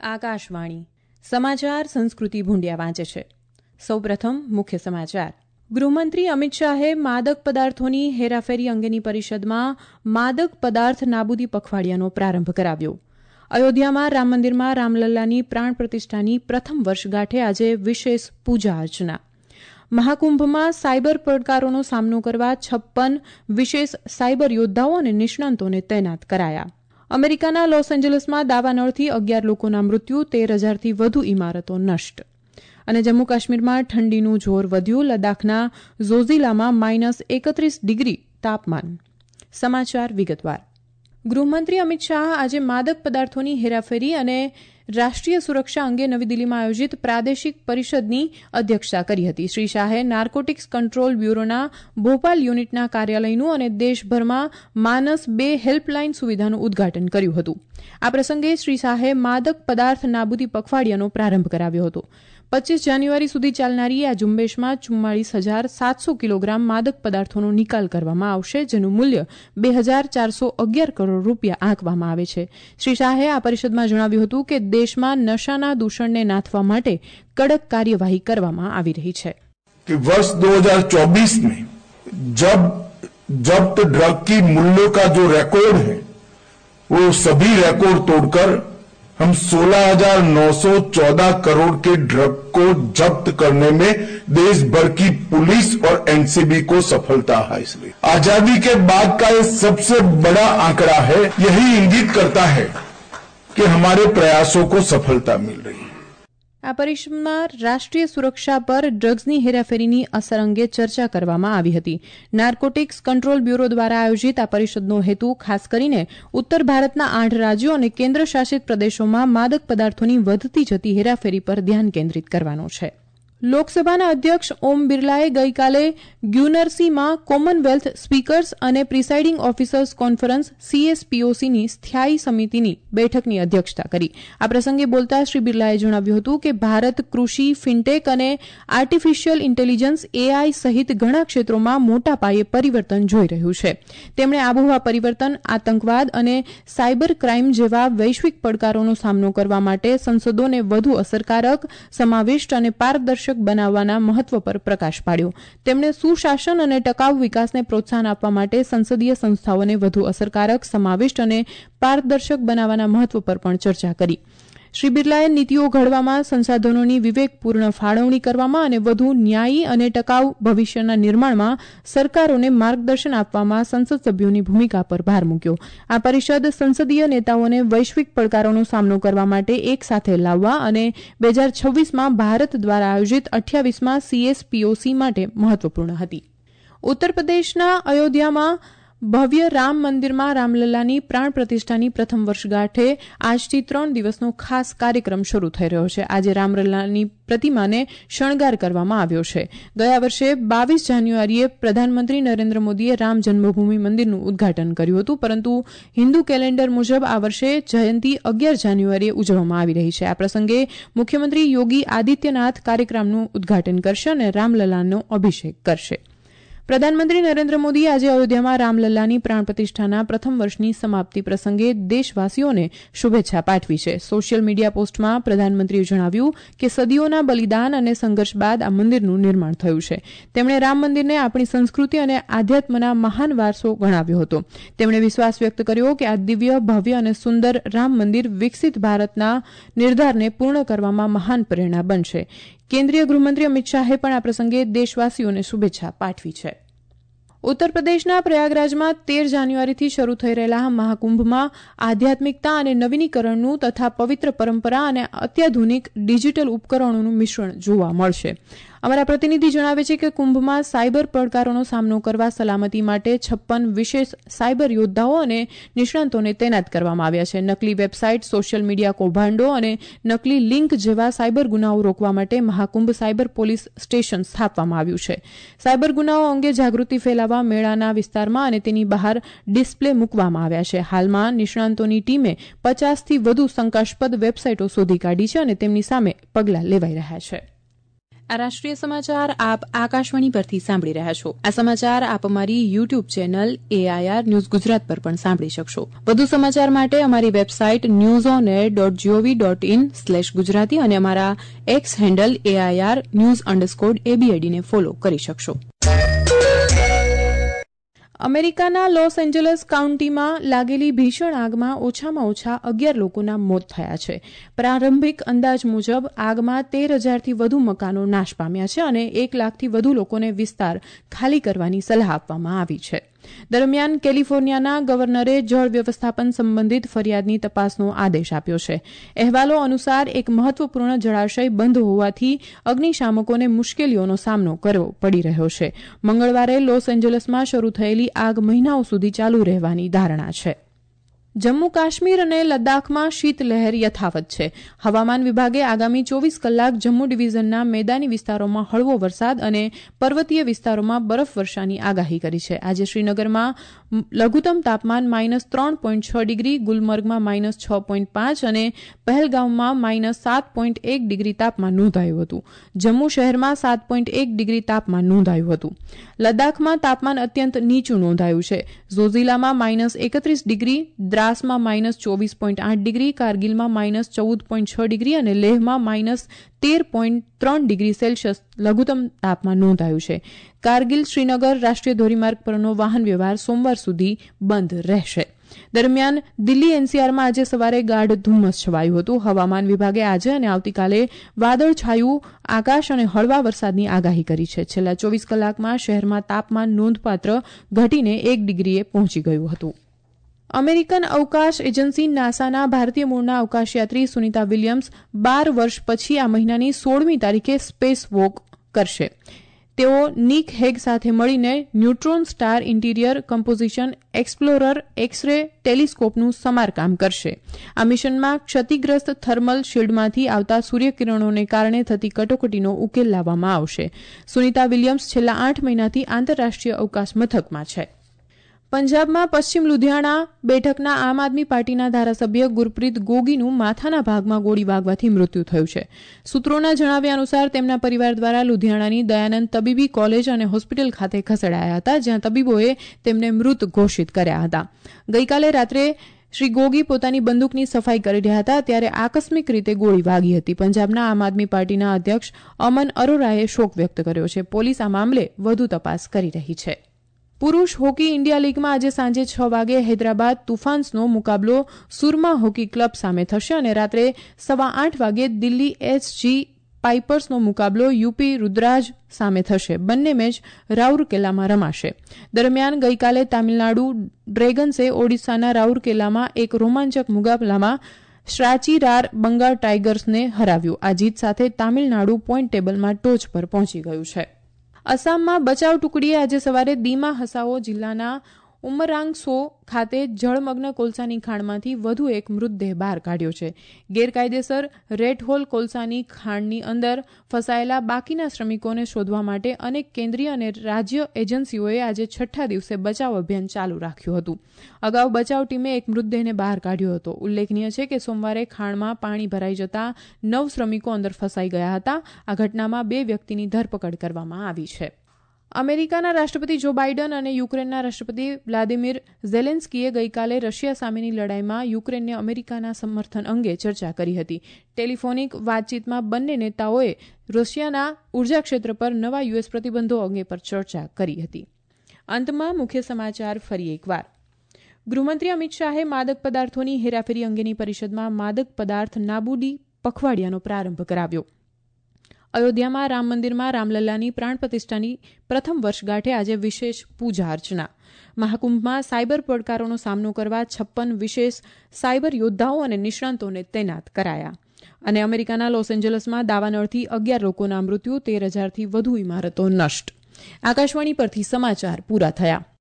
આકાશવાણી સમાચાર સંસ્કૃતિ ભૂંડિયા વાંચે છે. સૌપ્રથમ મુખ્ય સમાચાર. ગૃહમંત્રી અમિત શાહે માદક પદાર્થોની હેરાફેરી અંગેની પરિષદમાં માદક પદાર્થ નાબૂદી પખવાડિયાનો પ્રારંભ કરાવ્યો. અયોધ્યામાં રામ મંદિરમાં રામલલ્લાની પ્રાણ પ્રતિષ્ઠાની પ્રથમ વર્ષગાંઠે આજે વિશેષ પૂજા અર્ચના. મહાકુંભમાં સાયબર પડકારોનો સામનો કરવા 56 વિશેષ સાયબર યોદ્ધાઓ અને નિષ્ણાંતોને તૈનાત કરાયા. અમેરિકાના લોસ એન્જલસમાં દાવાનળથી 11 લોકોના મૃત્યુ, 13,000થી વધુ ઇમારતો નષ્ટ. અને જમ્મુ કાશ્મીરમાં ઠંડીનું જોર વધ્યું, લદ્દાખના ઝોઝિલામાં -31 ડિગ્રી તાપમાન. સમાચાર વિગતવાર. ગૃહમંત્રી અમિત શાહ આજે માદક પદાર્થોની હેરાફેરી અને રાષ્ટ્રીય સુરક્ષા અંગે નવી દિલ્હીમાં આયોજિત પ્રાદેશિક પરિષદની અધ્યક્ષતા કરી હતી. શ્રી શાહે નાર્કોટિક્સ કંટ્રોલ બ્યુરોના ભોપાલ યુનિટના કાર્યાલયનું અને દેશભરમાં માનસ 2 હેલ્પલાઇન સુવિધાનું ઉદઘાટન કર્યું હતું. આ પ્રસંગે શ્રી શાહે માદક પદાર્થ નાબૂદી પખવાડિયાનો પ્રારંભ કરાવ્યો હતો. 25 જાન્યુઆરી સુધી ચાલનારી આ ઝુંબેશમાં 44,700 કિલોગ્રામ માદક પદાર્થોનો નિકાલ કરવામાં આવશે, જેનું મૂલ્ય 2,411 કરોડ રૂપિયા આંકવામાં આવે છે. શ્રી શાહે આ પરિષદમાં જણાવ્યું હતું કે દેશમાં નશાના દૂષણને નાથવા માટે કડક કાર્યવાહી કરવામાં આવી રહી છે. વર્ષ 2024 में जब जब्त ड्रग की मूल्यों का जो रिकॉर्ड है वो सभी रिकॉर्ड तोड़कर हम 16,914 करोड़ के ड्रग को जब्त करने में देश भर की पुलिस और एनसीबी को सफलता हासिल हुई. आजादी के बाद का ये सबसे बड़ा आंकड़ा है. यही इंगित करता है कि हमारे प्रयासों को सफलता मिल रही है. આ પરિષદમાં રાષ્ટ્રીય સુરક્ષા પર ડ્રગ્સની હેરાફેરીની અસર અંગે ચર્ચા કરવામાં આવી હતી. નાર્કોટિક્સ કંટ્રોલ બ્યુરો દ્વારા આયોજિત આ પરિષદનો હેતુ ખાસ કરીને ઉત્તર ભારતના 8 રાજ્યો અને કેન્દ્ર શાસિત પ્રદેશોમાં માદક પદાર્થોની વધતી જતી હેરાફેરી પર ધ્યાન કેન્દ્રિત કરવાનો છે. લોકસભાના અધ્યક્ષ ઓમ બિરલાએ ગઈકાલે ગ્યુનર્સીમાં કોમનવેલ્થ સ્પીકર્સ અને પ્રિસાઇડિંગ ઓફિસર્સ કોન્ફરન્સ CSPOCની સ્થાયી સમિતિની બેઠકની અધ્યક્ષતા કરી. આ પ્રસંગે બોલતા શ્રી બિરલાએ જણાવ્યું હતું કે ભારત કૃષિ, ફિનટેક અને આર્ટિફિશિયલ ઇન્ટેલિજન્સ AI સહિત ઘણા ક્ષેત્રોમાં મોટા પાયે પરિવર્તન જોઈ રહ્યું છે. તેમણે આબોહવા પરિવર્તન, આતંકવાદ અને સાયબર ક્રાઇમ જેવા વૈશ્વિક પડકારોનો સામનો કરવા માટે સંસદોને વધુ અસરકારક, સમાવિષ્ટ અને પારદર્શક બનાવવાના મહત્વ પર પ્રકાશ પાડ્યો. તેમણે સુશાસન અને ટકાઉ વિકાસને પ્રોત્સાહન આપવા માટે સંસદીય સંસ્થાઓને વધુ અસરકારક, સમાવિષ્ટ અને પારદર્શક બનાવવાના મહત્વ પર પણ ચર્ચા કરી. શ્રી બિરલાએ નીતિઓ ઘડવામાં સંસાધનોની વિવેકપૂર્ણ ફાળવણી કરવામાં અને વધુ ન્યાયી અને ટકાઉ ભવિષ્યના નિર્માણમાં સરકારોને માર્ગદર્શન આપવામાં સંસદ સભ્યોની ભૂમિકા પર ભાર મૂક્યો. આ પરિષદ સંસદીય નેતાઓને વૈશ્વિક પડકારોનો સામનો કરવા માટે એક સાથે લાવવા અને 2026માં ભારત દ્વારા આયોજિત 28મા CSPOC માટે મહત્વપૂર્ણ હતી. ઉત્તર પ્રદેશના અયોધ્યામાં ભવ્ય રામ મંદિરમાં રામલલ્લાની પ્રાણ પ્રતિષ્ઠાની પ્રથમ વર્ષગાંઠે આજથી 3 દિવસનો ખાસ કાર્યક્રમ શરૂ થઈ રહ્યો છે. આજે રામલલ્લાની પ્રતિમાને શણગાર કરવામાં આવ્યો છે. ગયા વર્ષે 22 જાન્યુઆરીએ પ્રધાનમંત્રી નરેન્દ્ર મોદીએ રામ જન્મભૂમિ મંદિરનું ઉદઘાટન કર્યું હતું, પરંતુ હિન્દુ કેલેન્ડર મુજબ આ વર્ષે જયંતિ 11 જાન્યુઆરીએ ઉજવવામાં આવી રહી છે. આ પ્રસંગે મુખ્યમંત્રી યોગી આદિત્યનાથ કાર્યક્રમનું ઉદઘાટન કરશે અને રામલલ્લાનો અભિષેક કરશે. પ્રધાનમંત્રી નરેન્દ્ર મોદીએ આજે અયોધ્યામાં રામલલ્લાની પ્રાણ પ્રતિષ્ઠાના પ્રથમ વર્ષની સમાપ્તિ પ્રસંગે દેશવાસીઓને શુભેચ્છા પાઠવી છે. સોશિયલ મીડિયા પોસ્ટમાં પ્રધાનમંત્રીએ જણાવ્યું કે સદીઓના બલિદાન અને સંઘર્ષ બાદ આ મંદિરનું નિર્માણ થયું છે. તેમણે રામ મંદિરને આપણી સંસ્કૃતિ અને આધ્યાત્મના મહાન વારસો ગણાવ્યો હતો. તેમણે વિશ્વાસ વ્યક્ત કર્યો કે આ દિવ્ય, ભવ્ય અને સુંદર રામ મંદિર વિકસિત ભારતના નિર્ધારને પૂર્ણ કરવામાં મહાન પ્રેરણા બનશે. કેન્દ્રીય ગૃહમંત્રી અમિત શાહે પણ આ પ્રસંગે દેશવાસીઓને શુભેચ્છા પાઠવી છે. ઉત્તર પ્રદેશના પ્રયાગરાજમાં 13 જાન્યુઆરીથી શરૂ થઈ રહેલા મહાકુંભમાં આધ્યાત્મિકતા અને નવીનીકરણનું તથા પવિત્ર પરંપરા અને અત્યાધુનિક ડિજિટલ ઉપકરણોનું મિશ્રણ જોવા મળશે. અમારા પ્રતિનિધિ જણાવે છે કે કુંભમાં સાયબર પડકારોનો સામનો કરવા સલામતી માટે 56 વિશેષ સાયબર યોદ્ધાઓ અને નિષ્ણાંતોને તૈનાત કરવામાં આવ્યા છે. નકલી વેબસાઇટ, સોશિયલ મીડિયા કૌભાંડો અને નકલી લિંક જેવા સાયબર ગુનાઓ રોકવા માટે મહાકુંભ સાયબર પોલીસ સ્ટેશન સ્થાપવામાં આવ્યું છે. સાયબર ગુનાઓ અંગે જાગૃતિ ફેલાવવા મેળાના વિસ્તારમાં અને તેની બહાર ડિસ્પ્લે મૂકવામાં આવ્યા છે. હાલમાં નિષ્ણાંતોની ટીમે 50થી વધુ શંકાસ્પદ વેબસાઇટો શોધી કાઢી છે અને તેમની સામે પગલાં લેવાઈ રહ્યા છે. આ રાષ્ટ્રીય સમાચાર આપ આકાશવાણી પરથી સાંભળી રહ્યા છો. આ સમાચાર આપ અમારી YouTube channel AIR news Gujarat પર પણ સાંભળી શકશો. વધુ સમાચાર માટે અમારી વેબસાઇટ newsonair.gov.in/gujarati અને અમારા એક્સ હેન્ડલ AIR_news_ABID ને ફોલો કરી શકશો. અમેરિકાના લોસ એન્જલસ કાઉન્ટીમાં લાગેલી ભીષણ આગમાં ઓછામાં ઓછા 11 લોકોના મોત થયા છે. પ્રારંભિક અંદાજ મુજબ આગમાં 13,000થી વધુ મકાનો નાશ પામ્યા છે અને 1 લાખથી વધુ લોકોને વિસ્તાર ખાલી કરવાની સલાહ આપવામાં આવી છે. દરમિયાન કેલિફોર્નિયાના ગવર્નરે જળ વ્યવસ્થાપન સંબંધિત ફરિયાદની તપાસનો આદેશ આપ્યો છે. અહેવાલો અનુસાર એક મહત્વપૂર્ણ જળાશય બંધ હોવાથી અગ્નિશામકોને મુશ્કેલીઓનો સામનો કરવો પડી રહ્યો છે. મંગળવારે લોસ એન્જલસમાં શરૂ થયેલી આગ મહિનાઓ સુધી ચાલુ રહેવાની ધારણા છે. જમ્મુ કાશ્મીર અને લદ્દાખમાં શીતલહેર યથાવત છે. હવામાન વિભાગે આગામી 24 કલાક જમ્મુ ડિવિઝનના મેદાની વિસ્તારોમાં હળવો વરસાદ અને પર્વતીય વિસ્તારોમાં બરફવર્ષાની આગાહી કરી છે. આજે શ્રીનગરમાં લઘુત્તમ તાપમાન -3.6 ડિગ્રી, ગુલમર્ગમાં -6.5 અને પહેલગામમાં -7.1 ડિગ્રી તાપમાન નોંધાયું હતું. જમ્મુ શહેરમાં 7.1 ડિગ્રી તાપમાન નોંધાયું હતું. લદ્દાખમાં તાપમાન અત્યંત નીચું નોંધાયું છે. ઝોઝિલામાં -31 ડિગ્રી, દ્રાસમાં -24.8 ડિગ્રી, કારગિલમાં -14.6 ડિગ્રી અને લેહમાં -13.3 ડિગ્રી સેલ્સિયસ લઘુત્તમ તાપમાન નોંધાયું છે. કારગિલ શ્રીનગર રાષ્ટ્રીય ધોરીમાર્ગ પરનો વાહન વ્યવહાર સોમવાર સુધી બંધ રહેશે. દરમિયાન દિલ્હી NCRમાં આજે સવારે ગાઢ ધુમ્મસ છવાયું હતું. હવામાન વિભાગે આજે અને આવતીકાલે વાદળછાયું આકાશ અને હળવા વરસાદની આગાહી કરી છે. છેલ્લા 24 કલાકમાં શહેરમાં તાપમાન નોંધપાત્ર ઘટીને 1 ડિગ્રીએ પહોંચી ગયું હતું. અમેરિકન અવકાશ એજન્સી નાસાના ભારતીય મૂળના અવકાશયાત્રી સુનિતા વિલિયમ્સ 12 વર્ષ પછી આ મહિનાની 16મી તારીખે સ્પેસ વોક કરશે. તેઓ નિક હેગ સાથે મળીને neutron star interior composition explorer X ray ટેલિસ્કોપનું સમારકામ કરશે. આ મિશનમાં ક્ષતિગ્રસ્ત થર્મલ શિલ્ડમાંથી આવતા સૂર્યકિરણોને કારણે થતી કટોકટીનો ઉકેલ લાવવામાં આવશે. સુનિતા વિલિયમ્સ છેલ્લા 8 મહિનાથી આંતરરાષ્ટ્રીય અવકાશ મથકમાં છે. પંજાબમાં પશ્ચિમ લુધિયાણા બેઠકના આમ આદમી પાર્ટીના ધારાસભ્ય ગુરપ્રીત ગોગીનું માથાના ભાગમાં ગોળી વાગવાથી મૃત્યુ થયું છે. સૂત્રોના જણાવ્યા અનુસાર તેમના પરિવાર દ્વારા લુધિયાણાની દયાનંદ તબીબી કોલેજ અને હોસ્પિટલ ખાતે ખસેડાયા હતા, જ્યાં તબીબોએ તેમને મૃત ઘોષિત કર્યા હતા. ગઈકાલે રાત્રે શ્રી ગોગી પોતાની બંદૂકની સફાઈ કરી રહ્યા હતા ત્યારે આકસ્મિક રીતે ગોળી વાગી હતી. પંજાબના આમ આદમી પાર્ટીના અધ્યક્ષ અમન અરોરાએ શોક વ્યક્ત કર્યો છે. પોલીસ આ મામલે વધુ તપાસ કરી રહી છે. પુરૂષ હોકી ઇન્ડિયા લીગમાં આજે સાંજે 6 વાગે હૈદરાબાદ તુફાન્સનો મુકાબલો સુરમા હોકી ક્લબ સામે થશે અને રાત્રે 8:15 વાગે દિલ્હી HG પાઇપર્સનો મુકાબલો યુપી રુદ્રાજ સામે થશે. બંને મેચ રાઉરકેલામાં રમાશે. દરમિયાન ગઈકાલે તામિલનાડુ ડ્રેગન્સે ઓડિશાના રાઉરકેલામાં એક રોમાંચક મુકાબલામાં શ્રાચીરાર બંગાળ ટાઇગર્સને હરાવ્યું. આ જીત સાથે તામિલનાડુ પોઈન્ટ ટેબલમાં ટોચ પર પહોંચી ગયું છે. અસમમાં બચાવ ટુકડીએ આજે સવારે દીમા હસાઓ જિલ્લાના ઉમરાંગસો ખાતે જળમગ્ન કોલસાની ખાણમાંથી વધુ એક મૃતદેહ બહાર કાઢ્યો છે. ગેરકાયદેસર રેડ-હોલ કોલસાની ખાણની અંદર ફસાયેલા બાકીના શ્રમિકોને શોધવા માટે અનેક કેન્દ્રીય અને રાજ્ય એજન્સીઓએ આજે 6ઠ્ઠા દિવસે બચાવ અભિયાન ચાલુ રાખ્યું હતું. અગાઉ બચાવ ટીમે એક મૃતદેહને બહાર કાઢ્યો હતો. ઉલ્લેખનીય છે કે સોમવારે ખાણમાં પાણી ભરાઈ જતા 9 શ્રમિકો અંદર ફસાઈ ગયા હતા. આ ઘટનામાં 2 વ્યક્તિની ધરપકડ કરવામાં આવી છે. અમેરિકાના રાષ્ટ્રપતિ જો બાઇડન અને યુક્રેનના રાષ્ટ્રપતિ વ્લાદિમીર ઝેલેન્સ્કીએ ગઈકાલે રશિયા સામેની લડાઈમાં યુક્રેનને અમેરિકાના સમર્થન અંગે ચર્ચા કરી હતી. ટેલિફોનિક વાતચીતમાં બંને નેતાઓએ રશિયાના ઉર્જા ક્ષેત્ર પર નવા યુએસ પ્રતિબંધો અંગે પર ચર્ચા કરી હતી. અંતમાં મુખ્ય સમાચાર ફરી એકવાર. ગૃહમંત્રી અમિત શાહે માદક પદાર્થોની હેરાફેરી અંગેની પરિષદમાં માદક પદાર્થ નાબૂદી પખવાડિયાનો પ્રારંભ કરાવ્યો. અયોધ્યામાં રામ મંદિરમાં રામલલ્લાની પ્રાણ પ્રતિષ્ઠાની પ્રથમ વર્ષગાંઠે આજે વિશેષ પૂજા અર્ચના. મહાકુંભમાં સાયબર પડકારોનો સામનો કરવા 56 વિશેષ સાયબર યોદ્ધાઓ અને નિષ્ણાંતોને તૈનાત કરાયા. અને અમેરિકાના લોસ એન્જલસમાં દાવાનળથી 11 લોકોના મૃત્યુ, 13,000થી વધુ ઇમારતો નષ્ટ. આકાશવાણી પરથી સમાચાર પૂરા થયા.